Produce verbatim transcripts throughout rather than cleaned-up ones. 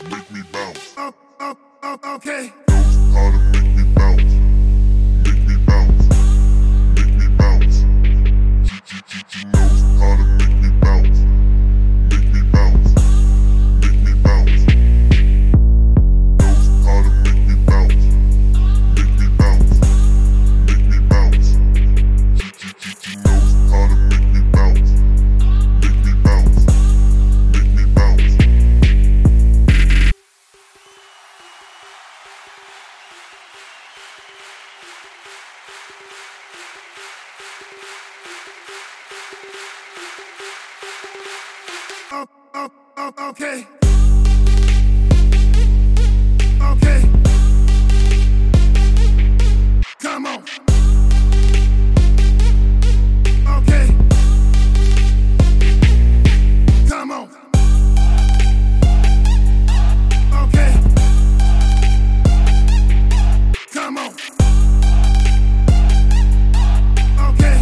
make me bounce. Oh, oh, oh, okay. Knows how to make me bounce, make me bounce, make me bounce. She, she, she, she knows how to make me bounce, make me bounce, make me bounce. Knows how to make me bounce, make me bounce, make me bounce. She, she, she, she knows how to make me bounce, make me bounce, make me bounce. Oh, oh, oh, okay. Okay. Come on. Okay. Come on. Okay. Come on. Okay.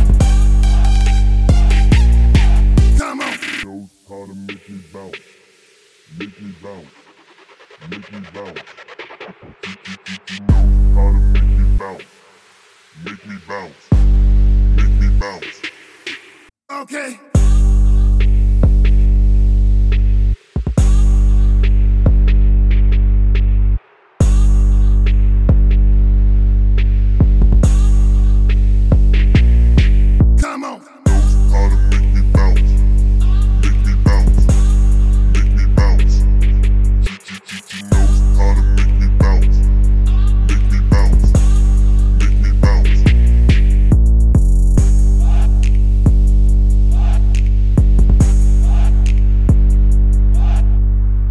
Come on. Knows how to make me bounce, make me bounce, make me bounce. She, she, she, she knows how to make me bounce, make me bounce, make me bounce. Okay.